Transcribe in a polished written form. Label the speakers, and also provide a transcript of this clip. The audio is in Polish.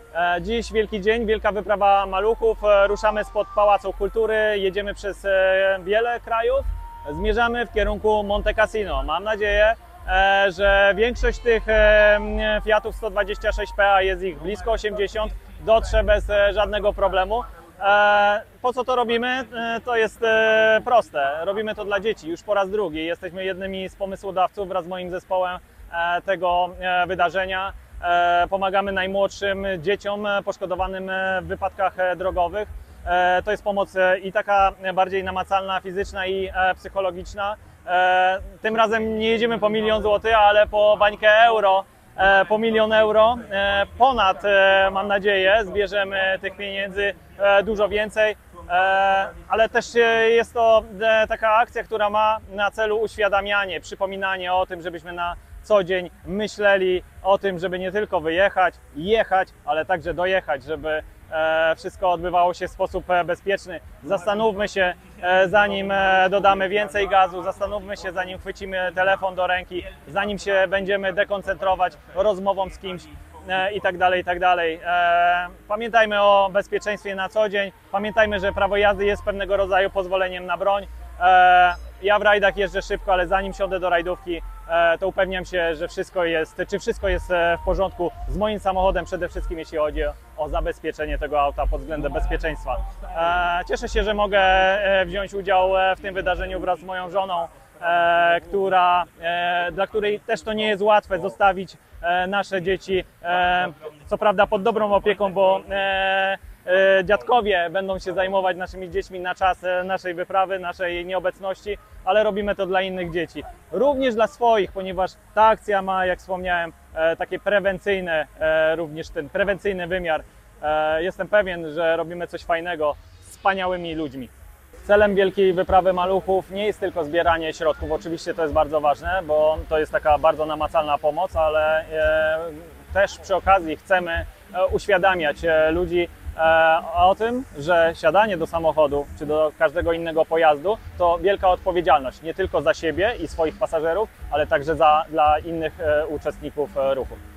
Speaker 1: Dziś wielki dzień, wielka wyprawa maluchów. Ruszamy spod Pałacu Kultury, jedziemy przez wiele krajów. Zmierzamy w kierunku Monte Cassino. Mam nadzieję, że większość tych Fiatów 126PA, jest ich blisko 80, dotrze bez żadnego problemu. Po co to robimy? To jest proste. Robimy to dla dzieci już po raz drugi. Jesteśmy jednymi z pomysłodawców wraz z moim zespołem tego wydarzenia. Pomagamy najmłodszym dzieciom poszkodowanym w wypadkach drogowych. To jest pomoc i taka bardziej namacalna, fizyczna i psychologiczna. Tym razem nie jedziemy po 1 000 000 złotych, ale po bańkę euro, po 1 000 000 euro. Ponad, mam nadzieję, zbierzemy tych pieniędzy dużo więcej, ale też jest to taka akcja, która ma na celu uświadamianie, przypominanie o tym, żebyśmy na co dzień myśleli o tym, żeby nie tylko wyjechać, jechać, ale także dojechać, żeby wszystko odbywało się w sposób bezpieczny. Zastanówmy się, zanim dodamy więcej gazu, zastanówmy się, zanim chwycimy telefon do ręki, zanim się będziemy dekoncentrować rozmową z kimś i tak dalej, i tak dalej. Pamiętajmy o bezpieczeństwie na co dzień, pamiętajmy, że prawo jazdy jest pewnego rodzaju pozwoleniem na broń. Ja w rajdach jeżdżę szybko, ale zanim siądę do rajdówki, to upewniam się, że wszystko jest w porządku z moim samochodem, przede wszystkim jeśli chodzi o zabezpieczenie tego auta pod względem bezpieczeństwa. Cieszę się, że mogę wziąć udział w tym wydarzeniu wraz z moją żoną, dla której też to nie jest łatwe zostawić nasze dzieci, co prawda pod dobrą opieką, bo dziadkowie będą się zajmować naszymi dziećmi na czas naszej wyprawy, naszej nieobecności, ale robimy to dla innych dzieci. Również dla swoich, ponieważ ta akcja ma, jak wspomniałem, takie prewencyjne, również ten prewencyjny wymiar. Jestem pewien, że robimy coś fajnego z wspaniałymi ludźmi. Celem wielkiej wyprawy maluchów nie jest tylko zbieranie środków, oczywiście to jest bardzo ważne, bo to jest taka bardzo namacalna pomoc, ale też przy okazji chcemy uświadamiać ludzi o tym, że siadanie do samochodu czy do każdego innego pojazdu to wielka odpowiedzialność, nie tylko za siebie i swoich pasażerów, ale także dla innych uczestników ruchu.